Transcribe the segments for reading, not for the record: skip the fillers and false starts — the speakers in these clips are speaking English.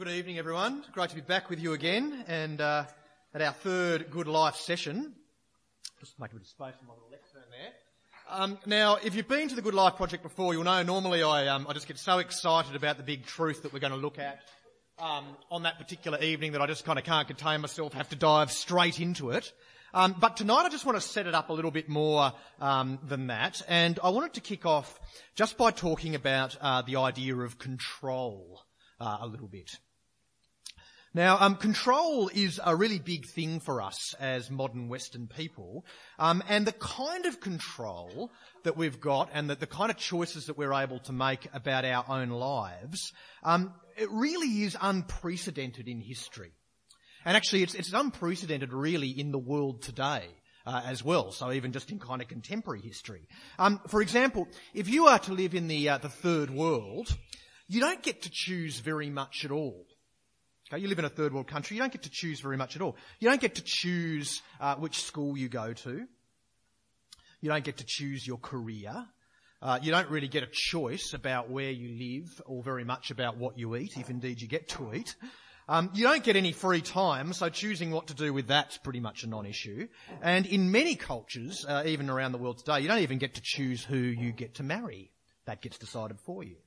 Good evening, everyone. Great to be back with you again and at our third Good Life session. Just make a bit of space on my little lectern there. Now, if you've been to the Good Life Project before, you'll know normally I just get so excited about the big truth that we're going to look at on that particular evening that I just kind of can't contain myself, have to dive straight into it. But tonight I just want to set it up a little bit more than that, and I wanted to kick off just by talking about the idea of control a little bit. Now, control is a really big thing for us as modern Western people, and the kind of control that we've got and the kind of choices that we're able to make about our own lives, it really is unprecedented in history. And actually, it's unprecedented really in the world today as well, so even just in kind of contemporary history. For example, if you are to live in the third world, you don't get to choose very much at all. Okay, you live in a third world country, you don't get to choose very much at all. You don't get to choose which school you go to. You don't get to choose your career. You don't really get a choice about where you live or very much about what you eat, if indeed you get to eat. You don't get any free time, so choosing what to do with that's pretty much a non-issue. And in many cultures, even around the world today, you don't even get to choose who you get to marry. That gets decided for you.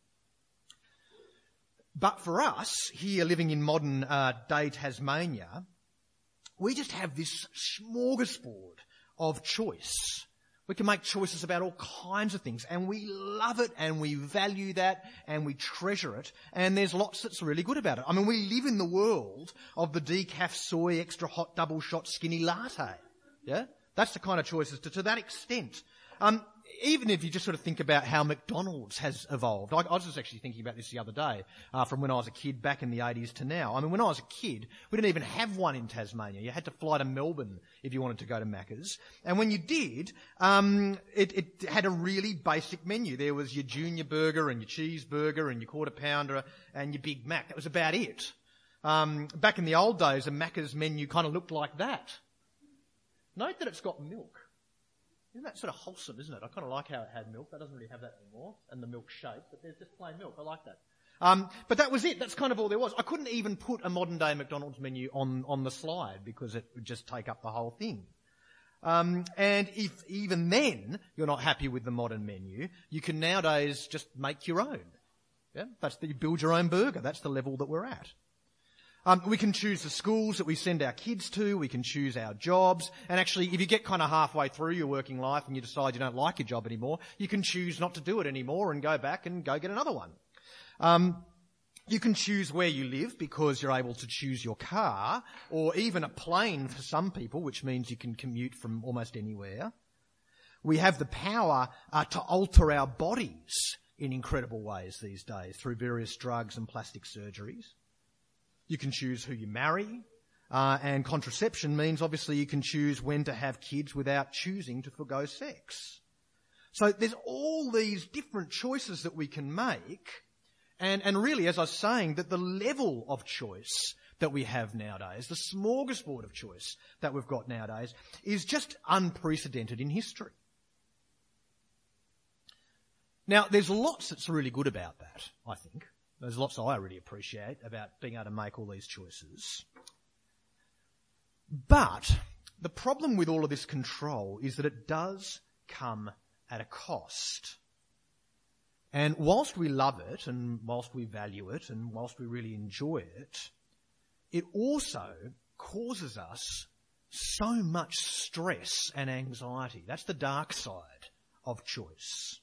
But for us, here living in modern day Tasmania, we just have this smorgasbord of choice. We can make choices about all kinds of things, and we love it, and we value that, and we treasure it, and there's lots that's really good about it. I mean, we live in the world of the decaf soy extra hot double shot skinny latte. Yeah? That's the kind of choices to that extent. Even if you just sort of think about how McDonald's has evolved. I was just actually thinking about this the other day, from when I was a kid back in the 80s to now. I mean, when I was a kid, we didn't even have one in Tasmania. You had to fly to Melbourne if you wanted to go to Macca's. And when you did, it had a really basic menu. There was your junior burger and your cheeseburger and your quarter pounder and your Big Mac. That was about it. Back in the old days, a Macca's menu kind of looked like that. Note that it's got milk. Isn't that sort of wholesome, isn't it? I kind of like how it had milk. That doesn't really have that anymore, and the milk shake, but there's just plain milk. I like that. But that was it. That's kind of all there was. I couldn't even put a modern-day McDonald's menu on the slide because it would just take up the whole thing. And if even then you're not happy with the modern menu, you can nowadays just make your own. Yeah, you build your own burger. That's the level that we're at. We can choose the schools that we send our kids to. We can choose our jobs. And actually, if you get kind of halfway through your working life and you decide you don't like your job anymore, you can choose not to do it anymore and go back and go get another one. You can choose where you live because you're able to choose your car or even a plane for some people, which means you can commute from almost anywhere. We have the power to alter our bodies in incredible ways these days through various drugs and plastic surgeries. You can choose who you marry, and contraception means obviously you can choose when to have kids without choosing to forgo sex. So there's all these different choices that we can make, and really, as I was saying, that the level of choice that we have nowadays, the smorgasbord of choice that we've got nowadays, is just unprecedented in history. Now, there's lots that's really good about that, I think. There's lots I really appreciate about being able to make all these choices. But the problem with all of this control is that it does come at a cost. And whilst we love it, and whilst we value it, and whilst we really enjoy it, it also causes us so much stress and anxiety. That's the dark side of choice.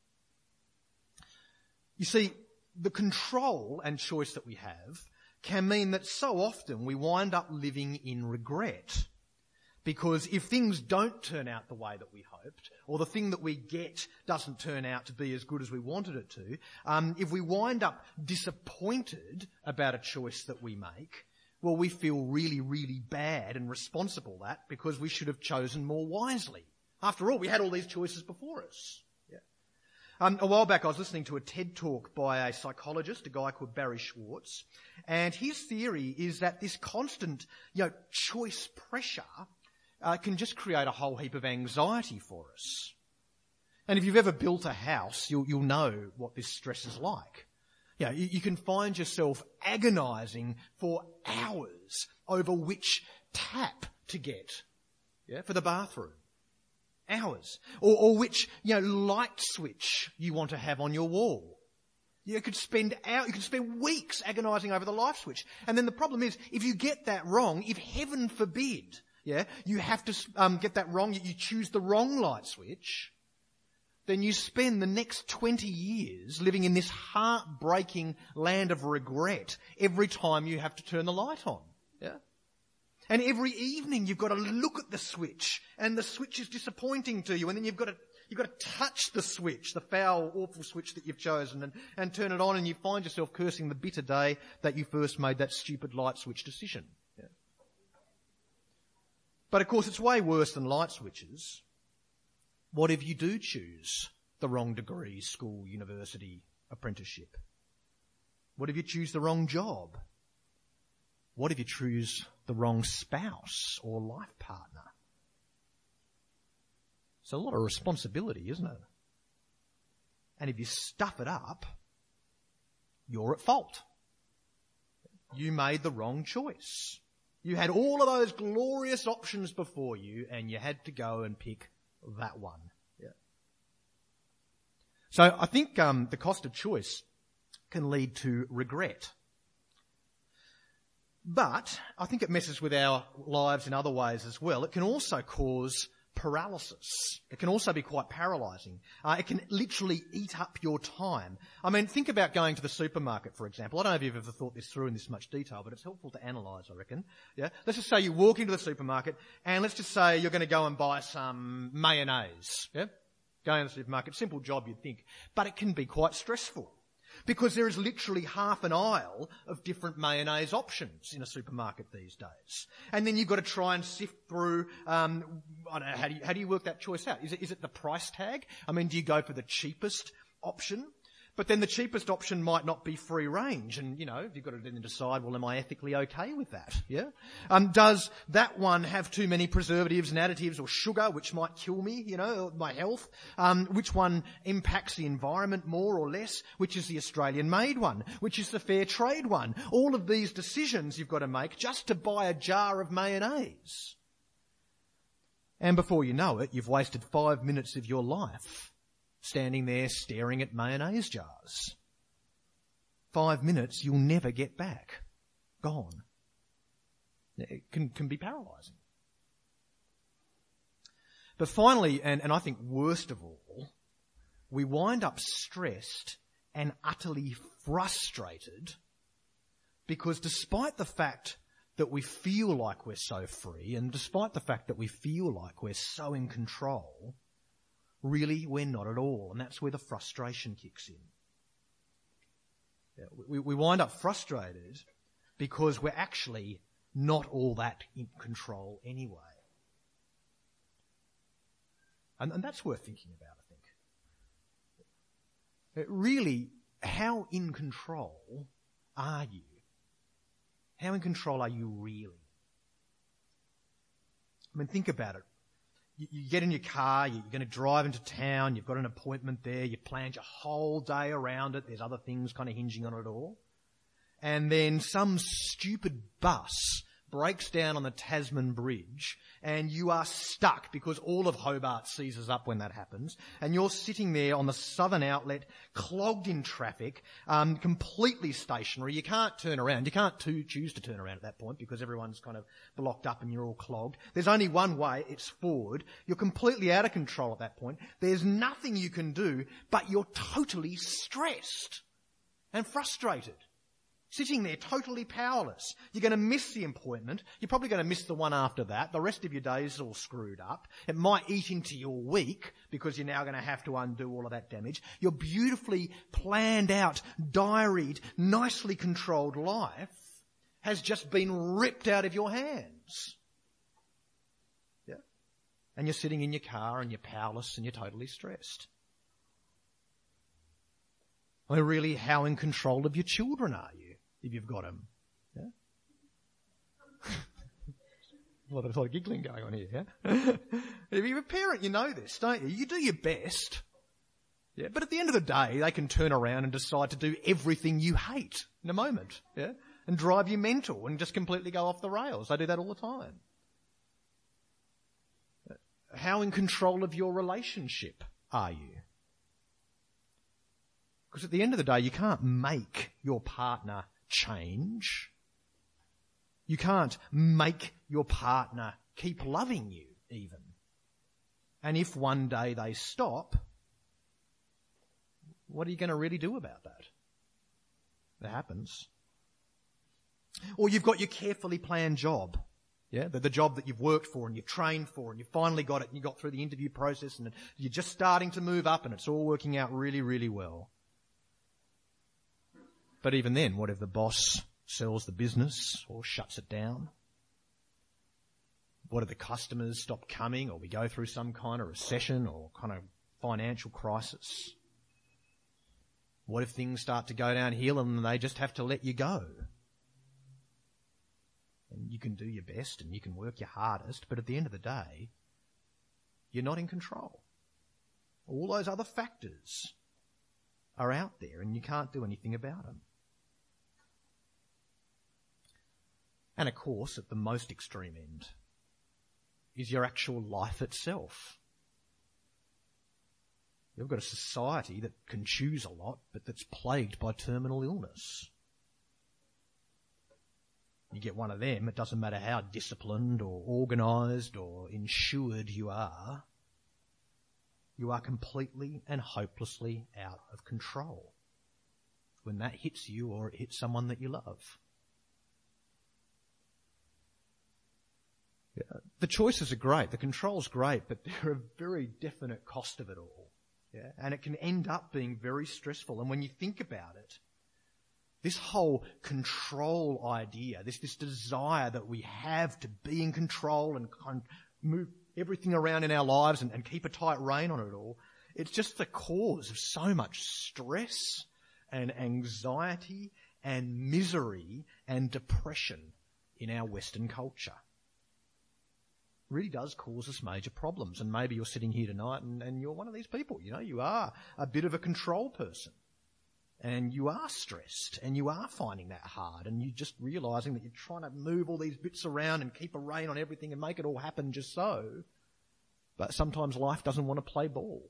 You see, the control and choice that we have can mean that so often we wind up living in regret. Because if things don't turn out the way that we hoped, or the thing that we get doesn't turn out to be as good as we wanted it to, if we wind up disappointed about a choice that we make, well, we feel really, really bad and responsible for that because we should have chosen more wisely. After all, we had all these choices before us. A while back I was listening to a TED talk by a psychologist, a guy called Barry Schwartz, and his theory is that this constant, choice pressure can just create a whole heap of anxiety for us. And if you've ever built a house, you'll know what this stress is like. Yeah, you can find yourself agonising for hours over which tap to get, for the bathroom. Hours. Or which, light switch you want to have on your wall. You could spend weeks agonising over the light switch. And then the problem is, if you get that wrong, if heaven forbid, you have to get that wrong, you choose the wrong light switch, then you spend the next 20 years living in this heartbreaking land of regret every time you have to turn the light on. And every evening you've got to look at the switch, and the switch is disappointing to you, and then you've got to touch the switch, the foul, awful switch that you've chosen, and turn it on, and you find yourself cursing the bitter day that you first made that stupid light switch decision. But of course it's way worse than light switches. What if you do choose the wrong degree, school, university, apprenticeship? What if you choose the wrong job? What if you choose the wrong spouse or life partner? It's a lot of responsibility, isn't it? And if you stuff it up, you're at fault. You made the wrong choice. You had all of those glorious options before you, and you had to go and pick that one. So I think the cost of choice can lead to regret. But I think it messes with our lives in other ways as well. It can also cause paralysis. It can also be quite paralysing. It can literally eat up your time. I mean, think about going to the supermarket, for example. I don't know if you've ever thought this through in this much detail, but it's helpful to analyse, I reckon. Let's just say you walk into the supermarket, and let's just say you're going to go and buy some mayonnaise. Going to the supermarket, simple job you'd think, but it can be quite stressful. Because there is literally half an aisle of different mayonnaise options in a supermarket these days. And then you've got to try and sift through, I don't know, how do you work that choice out? Is it the price tag? I mean, do you go for the cheapest option? But then the cheapest option might not be free range. And, you've got to then decide, well, am I ethically okay with that? Does that one have too many preservatives and additives or sugar, which might kill me, my health? Which one impacts the environment more or less? Which is the Australian-made one? Which is the fair trade one? All of these decisions you've got to make just to buy a jar of mayonnaise. And before you know it, you've wasted 5 minutes of your life standing there staring at mayonnaise jars. 5 minutes you'll never get back. Gone. It can be paralysing. But finally, and I think worst of all, we wind up stressed and utterly frustrated because despite the fact that we feel like we're so free, and despite the fact that we feel like we're so in control, really, we're not at all, and that's where the frustration kicks in. We wind up frustrated because we're actually not all that in control anyway. And that's worth thinking about, I think. Really, how in control are you? How in control are you really? I mean, think about it. You get in your car, you're going to drive into town, you've got an appointment there, you've planned your whole day around it, there's other things kind of hinging on it all. And then some stupid bus breaks down on the Tasman Bridge and you are stuck because all of Hobart seizes up when that happens, and you're sitting there on the southern outlet, clogged in traffic, completely stationary. You can't turn around. You can't choose to turn around at that point because everyone's kind of blocked up and you're all clogged. There's only one way, it's forward. You're completely out of control at that point. There's nothing you can do, but you're totally stressed and frustrated. Sitting there totally powerless. You're going to miss the appointment. You're probably going to miss the one after that. The rest of your day is all screwed up. It might eat into your week because you're now going to have to undo all of that damage. Your beautifully planned out, diaried, nicely controlled life has just been ripped out of your hands. Yeah. And you're sitting in your car and you're powerless and you're totally stressed. Well, really, how in control of your children are you, if you've got them? Yeah? Well, there's a lot of giggling going on here, yeah? If you're a parent, you know this, don't you? You do your best. Yeah, but at the end of the day, they can turn around and decide to do everything you hate in a moment, yeah, and drive you mental and just completely go off the rails. They do that all the time. How in control of your relationship are you? Because at the end of the day, you can't make your partner change. You can't make your partner keep loving you even. And if one day they stop, what are you going to really do about that? That happens. Or you've got your carefully planned job. Yeah, the job that you've worked for and you've trained for and you finally got it and you got through the interview process and you're just starting to move up and it's all working out really, really well. But even then, what if the boss sells the business or shuts it down? What if the customers stop coming or we go through some kind of recession or kind of financial crisis? What if things start to go downhill and they just have to let you go? And you can do your best and you can work your hardest, but at the end of the day, you're not in control. All those other factors are out there and you can't do anything about them. And of course, at the most extreme end is your actual life itself. You've got a society that can choose a lot, but that's plagued by terminal illness. You get one of them, it doesn't matter how disciplined or organised or insured you are completely and hopelessly out of control when that hits you or it hits someone that you love. Yeah. The choices are great, the control's great, but there are a very definite cost of it all. Yeah? And it can end up being very stressful. And when you think about it, this whole control idea, this desire that we have to be in control and move everything around in our lives and keep a tight rein on it all, it's just the cause of so much stress and anxiety and misery and depression in our Western culture. It really does cause us major problems. And maybe you're sitting here tonight and you're one of these people. You know, you are a bit of a control person. And you are stressed and you are finding that hard and you're just realising that you're trying to move all these bits around and keep a rein on everything and make it all happen just so. But sometimes life doesn't want to play ball.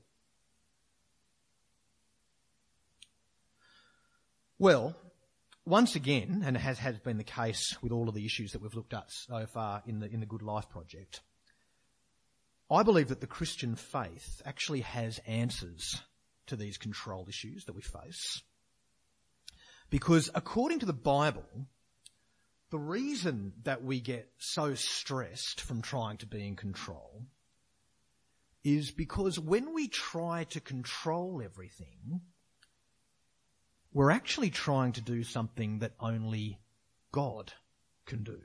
Well, once again, and it has been the case with all of the issues that we've looked at so far in the Good Life Project, I believe that the Christian faith actually has answers to these control issues that we face. Because according to the Bible, the reason that we get so stressed from trying to be in control is because when we try to control everything, we're actually trying to do something that only God can do.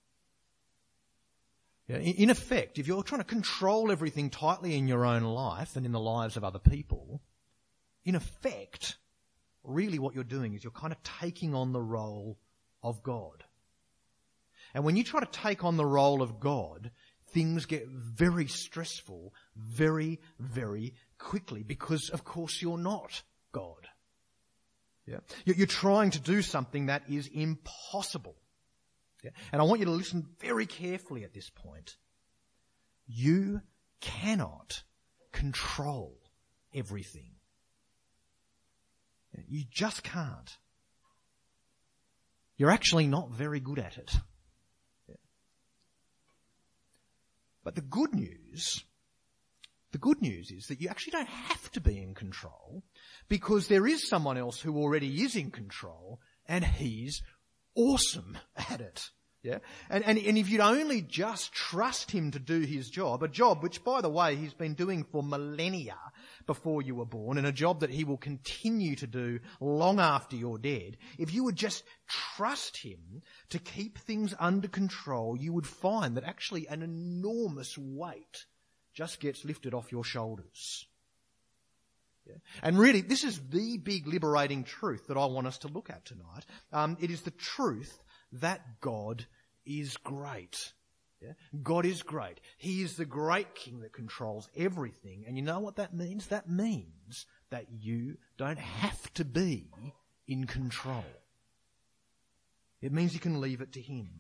Yeah, in effect, if you're trying to control everything tightly in your own life and in the lives of other people, in effect, really what you're doing is you're kind of taking on the role of God. And when you try to take on the role of God, things get very stressful very, very quickly because, of course, you're not God. Yeah? You're trying to do something that is impossible. Yeah? And I want you to listen very carefully at this point. You cannot control everything. You just can't. You're actually not very good at it. Yeah. But the good news is that you actually don't have to be in control because there is someone else who already is in control and he's awesome at it. Yeah. And if you'd only just trust him to do his job, a job which, by the way, he's been doing for millennia before you were born and a job that he will continue to do long after you're dead, if you would just trust him to keep things under control, you would find that actually an enormous weight just gets lifted off your shoulders. Yeah. And really, this is the big liberating truth that I want us to look at tonight. It is the truth that God is great. Yeah? God is great. He is the great king that controls everything. And you know what that means? That means that you don't have to be in control. It means you can leave it to him.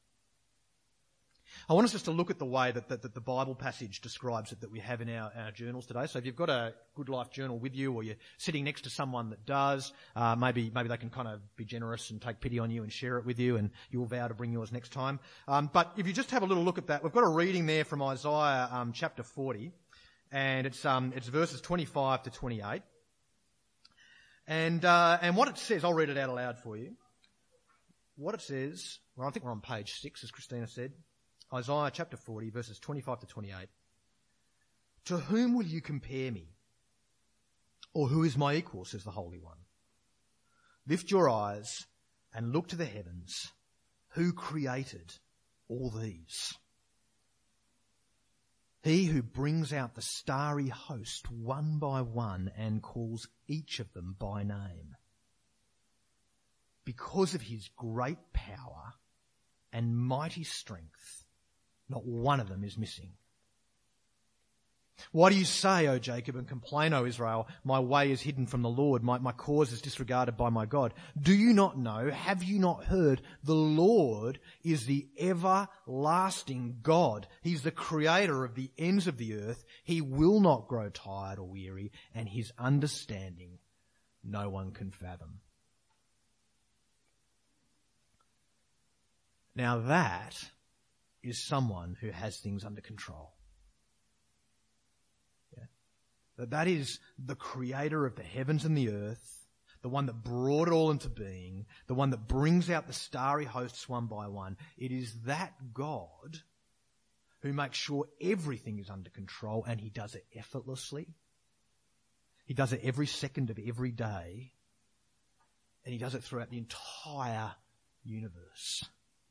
I want us just to look at the way that the Bible passage describes it that we have in our journals today. So if you've got a Good Life journal with you, or you're sitting next to someone that does, maybe they can kind of be generous and take pity on you and share it with you, and you'll vow to bring yours next time. But if you just have a little look at that, we've got a reading there from Isaiah chapter 40, and it's verses 25 to 28. And what it says, I'll read it out aloud for you. What it says, well, I think we're on page 6, as Christina said. Isaiah chapter 40, verses 25 to 28. To whom will you compare me? Or who is my equal, says the Holy One. Lift your eyes and look to the heavens. Who created all these? He who brings out the starry host one by one and calls each of them by name. Because of his great power and mighty strength, not one of them is missing. Why do you say, O Jacob, and complain, O Israel, my way is hidden from the Lord, my cause is disregarded by my God? Do you not know, have you not heard, the Lord is the everlasting God. He's the creator of the ends of the earth. He will not grow tired or weary, and his understanding no one can fathom. Now that is someone who has things under control. Yeah? That is the creator of the heavens and the earth, the one that brought it all into being, the one that brings out the starry hosts one by one. It is that God who makes sure everything is under control, and he does it effortlessly. He does it every second of every day, and he does it throughout the entire universe.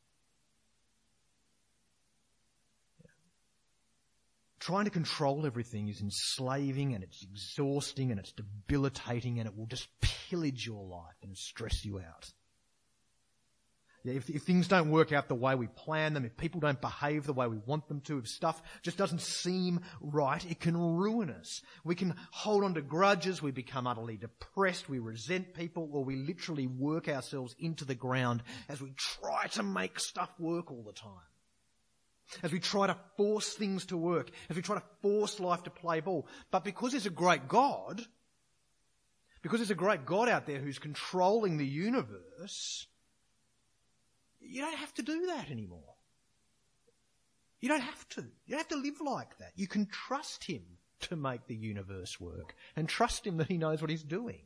Trying to control everything is enslaving, and it's exhausting, and it's debilitating, and it will just pillage your life and stress you out. Yeah, if things don't work out the way we plan them, if people don't behave the way we want them to, if stuff just doesn't seem right, it can ruin us. We can hold on to grudges, we become utterly depressed, we resent people, or we literally work ourselves into the ground as we try to make stuff work all the time. As we try to force things to work, as we try to force life to play ball. But because there's a great God out there who's controlling the universe, you don't have to do that anymore. You don't have to. You don't have to live like that. You can trust him to make the universe work, and trust him that he knows what he's doing.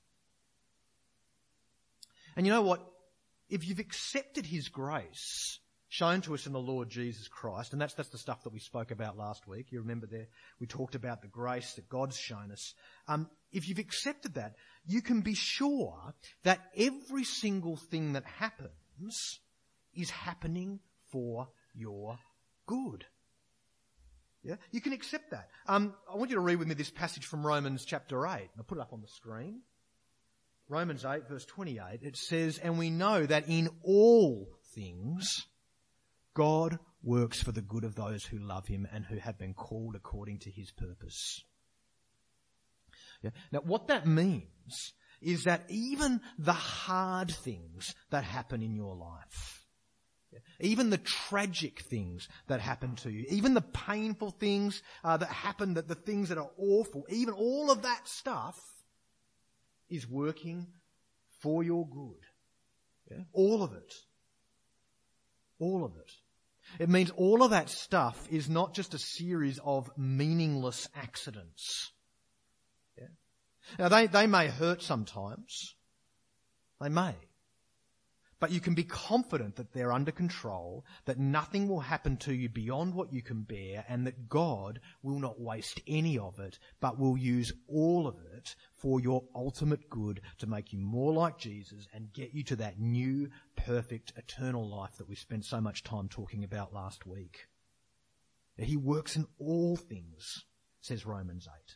And you know what? If you've accepted his grace shown to us in the Lord Jesus Christ, and that's the stuff that we spoke about last week. You remember there, we talked about the grace that God's shown us. If you've accepted that, you can be sure that every single thing that happens is happening for your good. Yeah, you can accept that. I want you to read with me this passage from Romans chapter 8. I'll put it up on the screen. Romans 8, verse 28. It says, "And we know that in all things God works for the good of those who love him and who have been called according to his purpose." Yeah. Now, what that means is that even the hard things that happen in your life, even the tragic things that happen to you, even the painful things that happen, the things that are awful, even all of that stuff is working for your good. Yeah? All of it. All of it. It means all of that stuff is not just a series of meaningless accidents. Yeah? Now, they may hurt sometimes. They may. But you can be confident that they're under control, that nothing will happen to you beyond what you can bear, and that God will not waste any of it, but will use all of it for your ultimate good to make you more like Jesus and get you to that new, perfect, eternal life that we spent so much time talking about last week. He works in all things, says Romans 8.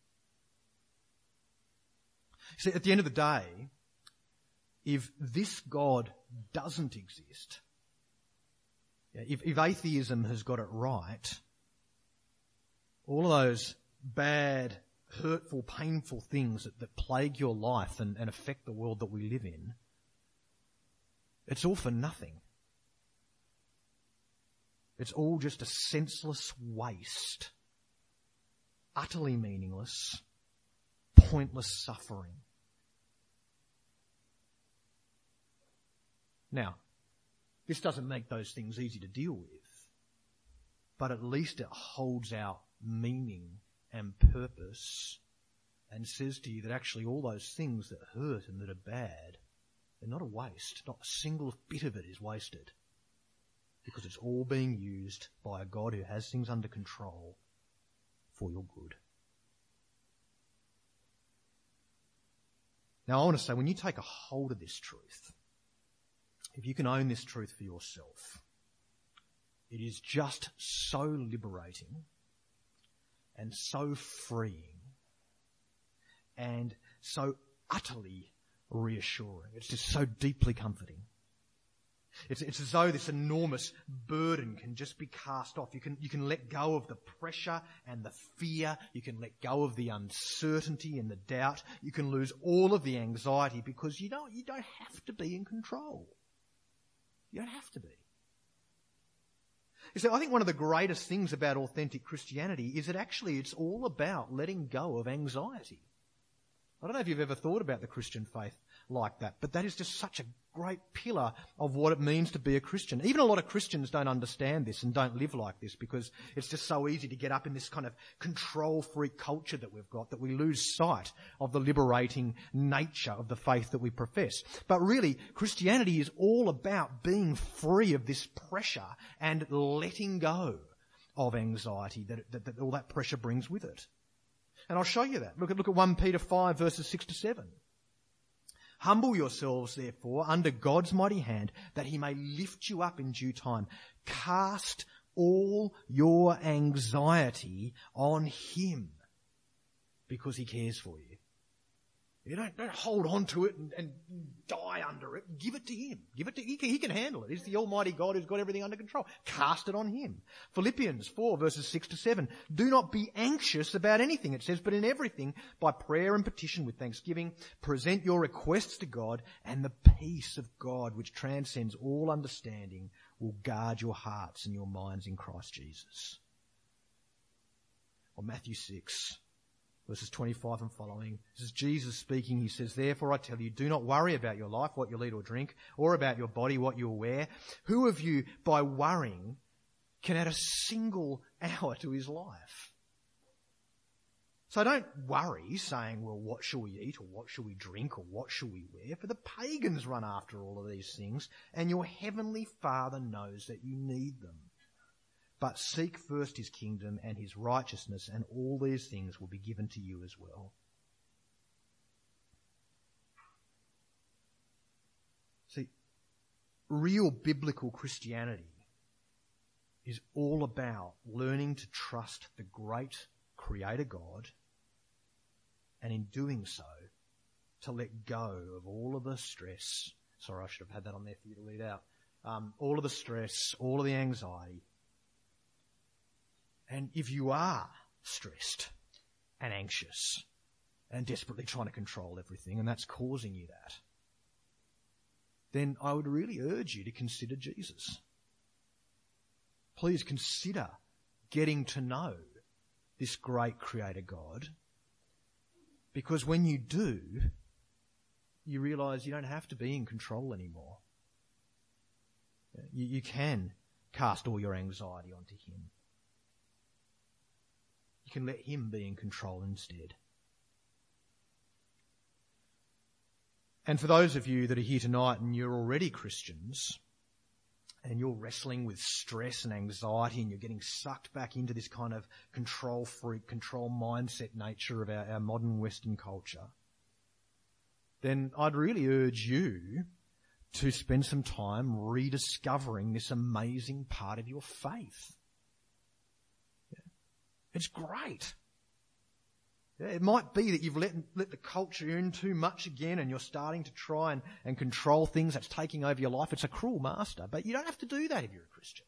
See, at the end of the day, if this God doesn't exist, if atheism has got it right, all of those bad hurtful, painful things that plague your life and affect the world that we live in, it's all for nothing. It's all just a senseless waste, utterly meaningless, pointless suffering. Now, this doesn't make those things easy to deal with, but at least it holds out meaning and purpose and says to you that actually all those things that hurt and that are bad, they're not a waste. Not a single bit of it is wasted, because it's all being used by a God who has things under control for your good. Now I want to say, when you take a hold of this truth, if you can own this truth for yourself, it is just so liberating and so freeing and so utterly reassuring. It's just so deeply comforting. It's as though this enormous burden can just be cast off. You can let go of the pressure and the fear. You can let go of the uncertainty and the doubt. You can lose all of the anxiety, because you don't have to be in control. You don't have to be. You see, I think one of the greatest things about authentic Christianity is that actually it's all about letting go of anxiety. I don't know if you've ever thought about the Christian faith like that, but that is just such a great pillar of what it means to be a Christian. Even a lot of Christians don't understand this and don't live like this, because it's just so easy to get up in this kind of control freak culture that we've got, that we lose sight of the liberating nature of the faith that we profess. But really, Christianity is all about being free of this pressure and letting go of anxiety that all that pressure brings with it. And I'll show you that. Look at 1 Peter 5 verses 6 to 7. Humble yourselves, therefore, under God's mighty hand, that he may lift you up in due time. Cast all your anxiety on him, because he cares for you. You don't hold on to it and die under it. Give it to him. He can handle it. He's the Almighty God who's got everything under control. Cast it on him. Philippians 4 verses 6 to 7. Do not be anxious about anything, it says, but in everything, by prayer and petition with thanksgiving, present your requests to God, and the peace of God, which transcends all understanding, will guard your hearts and your minds in Christ Jesus. Or Matthew 6. Verses 25 and following. This is Jesus speaking. He says, therefore I tell you, do not worry about your life, what you'll eat or drink, or about your body, what you'll wear. Who of you, by worrying, can add a single hour to his life? So don't worry saying, well, what shall we eat, or what shall we drink, or what shall we wear? For the pagans run after all of these things, and your heavenly Father knows that you need them. But seek first his kingdom and his righteousness, and all these things will be given to you as well. See, real biblical Christianity is all about learning to trust the great Creator God, and in doing so, to let go of all of the stress. Sorry, I should have had that on there for you to read out. All of the stress, all of the anxiety. And if you are stressed and anxious and desperately trying to control everything, and that's causing you that, then I would really urge you to consider Jesus. Please consider getting to know this great Creator God, because when you do, you realise you don't have to be in control anymore. You can cast all your anxiety onto him. You can let him be in control instead. And for those of you that are here tonight and you're already Christians, and you're wrestling with stress and anxiety, and you're getting sucked back into this kind of control freak, control mindset nature of our modern Western culture, then I'd really urge you to spend some time rediscovering this amazing part of your faith. It's great. It might be that you've let the culture in too much again, and you're starting to try and control things that's taking over your life. It's a cruel master, but you don't have to do that if you're a Christian.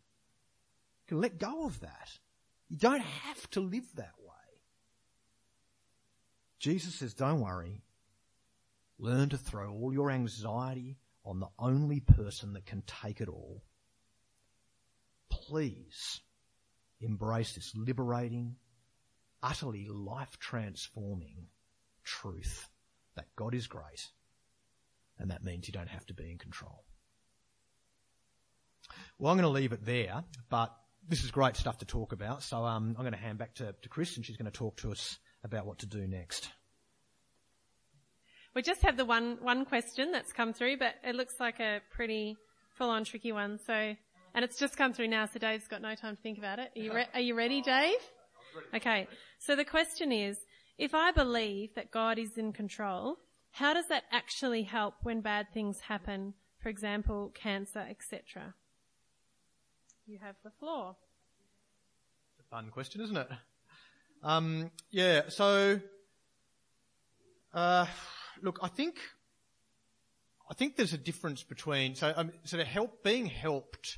You can let go of that. You don't have to live that way. Jesus says, don't worry. Learn to throw all your anxiety on the only person that can take it all. Please embrace this liberating, utterly life-transforming truth that God is great, and that means you don't have to be in control. Well, I'm going to leave it there, but this is great stuff to talk about, so I'm going to hand back to Chris, and she's going to talk to us about what to do next. We just have the one question that's come through, but it looks like a pretty full-on tricky one. So, and it's just come through now, so Dave's got no time to think about it. Are you ready, Dave? Okay. So the question is, if I believe that God is in control, how does that actually help when bad things happen? For example, cancer, etc. You have the floor. It's a fun question, isn't it? Yeah. So, look, I think there's a difference between being helped,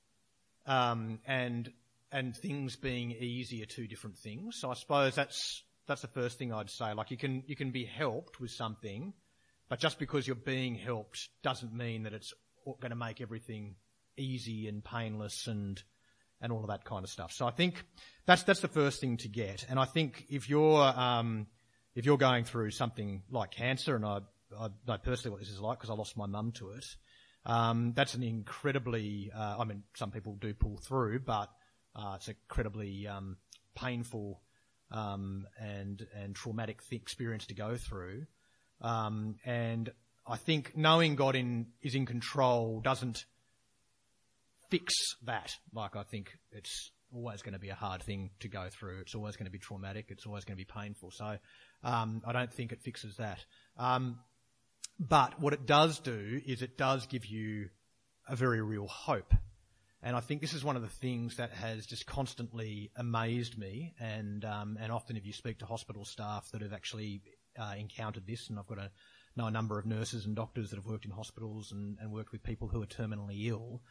and things being easy are two different things. So I suppose that's the first thing I'd say. Like you can be helped with something, but just because you're being helped doesn't mean that it's going to make everything easy and painless and all of that kind of stuff. So I think that's the first thing to get. And I think if you're going through something like cancer, and I know personally what this is like because I lost my mum to it, that's an incredibly, some people do pull through, but it's an incredibly painful and traumatic experience to go through. And I think knowing God is in control doesn't fix that. Like, I think it's always going to be a hard thing to go through. It's always going to be traumatic. It's always going to be painful. So I don't think it fixes that. But what it does do is it does give you a very real hope. And I think this is one of the things that has just constantly amazed me. And often if you speak to hospital staff that have actually encountered this, and I've got to know a number of nurses and doctors that have worked in hospitals and worked with people who are terminally ill,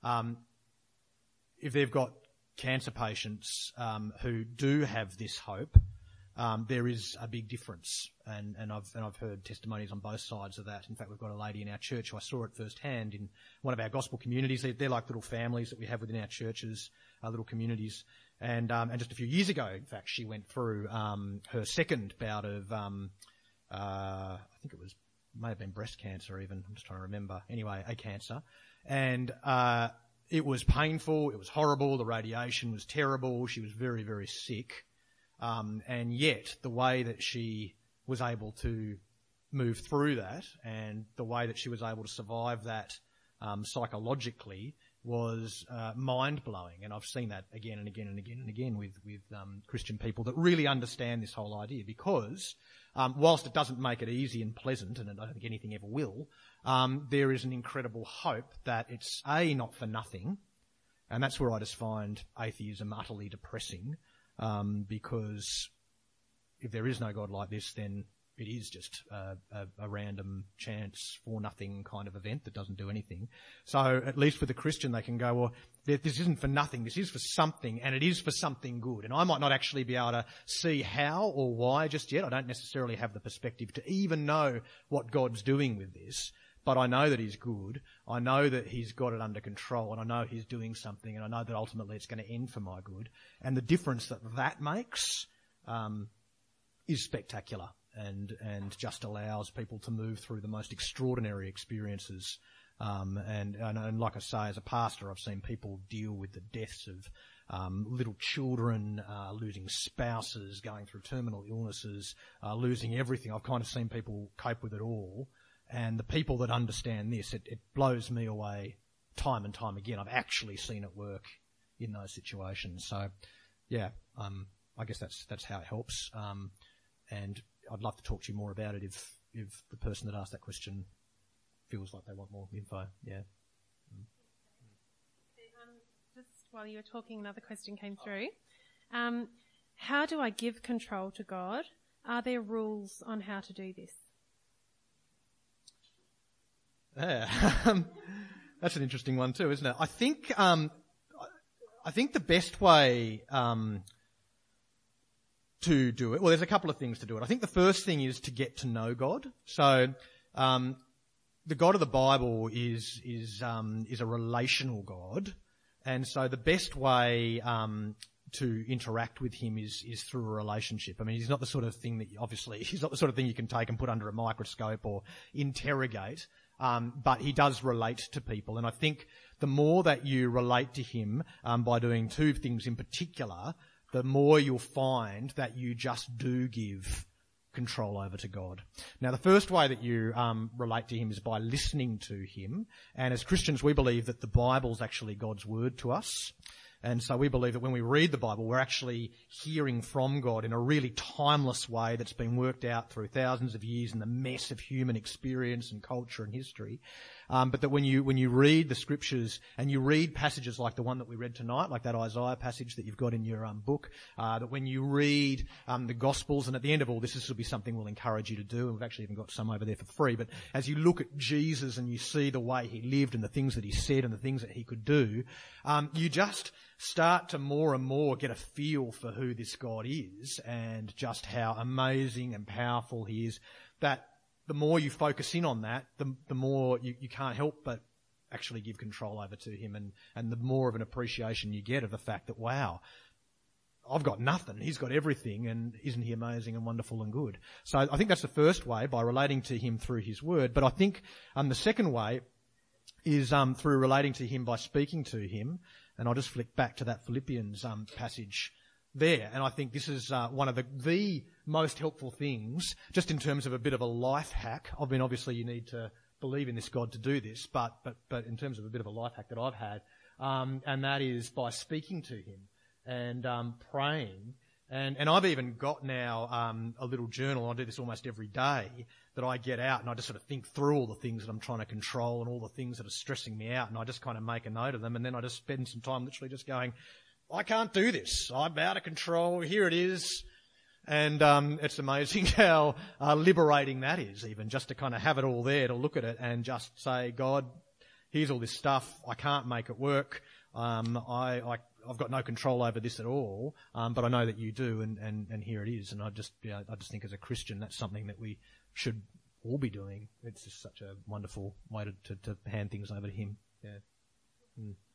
if they've got cancer patients who do have this hope, there is a big difference, and I've heard testimonies on both sides of that. In fact, we've got a lady in our church who I saw it firsthand in one of our gospel communities. They're like little families that we have within our churches, little communities. And just a few years ago, in fact, she went through her second bout of I think it may have been breast cancer even. I'm just trying to remember. Anyway, a cancer, and it was painful. It was horrible. The radiation was terrible. She was very, very sick. And yet the way that she was able to move through that and the way that she was able to survive that psychologically was mind-blowing. And I've seen that again and again and again and again with Christian people that really understand this whole idea, because whilst it doesn't make it easy and pleasant, and I don't think anything ever will, there is an incredible hope that it's not for nothing. And that's where I just find atheism utterly depressing. Because if there is no God like this, then it is just a random chance for nothing kind of event that doesn't do anything. So at least with a Christian, they can go, well, this isn't for nothing. This is for something, and it is for something good. And I might not actually be able to see how or why just yet. I don't necessarily have the perspective to even know what God's doing with this. But I know that he's good. I know that he's got it under control, and I know he's doing something, and I know that ultimately it's going to end for my good. And the difference that makes is spectacular, and just allows people to move through the most extraordinary experiences. And like I say, as a pastor, I've seen people deal with the deaths of little children, losing spouses, going through terminal illnesses, losing everything. I've kind of seen people cope with it all. And the people that understand this, it blows me away time and time again. I've actually seen it work in those situations. So, yeah, I guess that's how it helps. And I'd love to talk to you more about it if the person that asked that question feels like they want more info. Yeah. Just while you were talking, another question came through. How do I give control to God? Are there rules on how to do this? Yeah, that's an interesting one too, isn't it? I think the best way to do it? Well, there's a couple of things to do it. I think the first thing is to get to know God. So, the God of the Bible is a relational God. And so the best way, to interact with him is through a relationship. I mean, he's not the sort of thing he's not the sort of thing you can take and put under a microscope or interrogate. But he does relate to people. And I think the more that you relate to him, by doing two things in particular, the more you'll find that you just do give control over to God. Now, the first way that you relate to him is by listening to him. And as Christians, we believe that the Bible's actually God's word to us. And so we believe that when we read the Bible, we're actually hearing from God in a really timeless way that's been worked out through thousands of years in the mess of human experience and culture and history. But that when you read the scriptures and you read passages like the one that we read tonight, like that Isaiah passage that you've got in your book, that when you read the Gospels, and at the end of all this will be something we'll encourage you to do, and we've actually even got some over there for free, but as you look at Jesus and you see the way he lived and the things that he said and the things that he could do, you just start to more and more get a feel for who this God is and just how amazing and powerful he is, that the more you focus in on that, the more you can't help but actually give control over to him, and the more of an appreciation you get of the fact that, wow, I've got nothing, he's got everything, and isn't he amazing and wonderful and good? So I think that's the first way, by relating to him through his word. But I think the second way is through relating to him by speaking to him. And I'll just flick back to that Philippians passage there. And I think this is one of the most helpful things, just in terms of a bit of a life hack. I mean, obviously you need to believe in this God to do this, but in terms of a bit of a life hack that I've had, and that is by speaking to him and praying. And I've even got now a little journal. I do this almost every day, that I get out and I just sort of think through all the things that I'm trying to control and all the things that are stressing me out, and I just kind of make a note of them, and then I just spend some time literally just going, I can't do this. I'm out of control. Here it is. And it's amazing how liberating that is, even just to kind of have it all there, to look at it and just say, God, here's all this stuff. I can't make it work. I've got no control over this at all, but I know that you do, and here it is. And I just think as a Christian, that's something that we should all be doing. It's just such a wonderful way to hand things over to him. Yeah.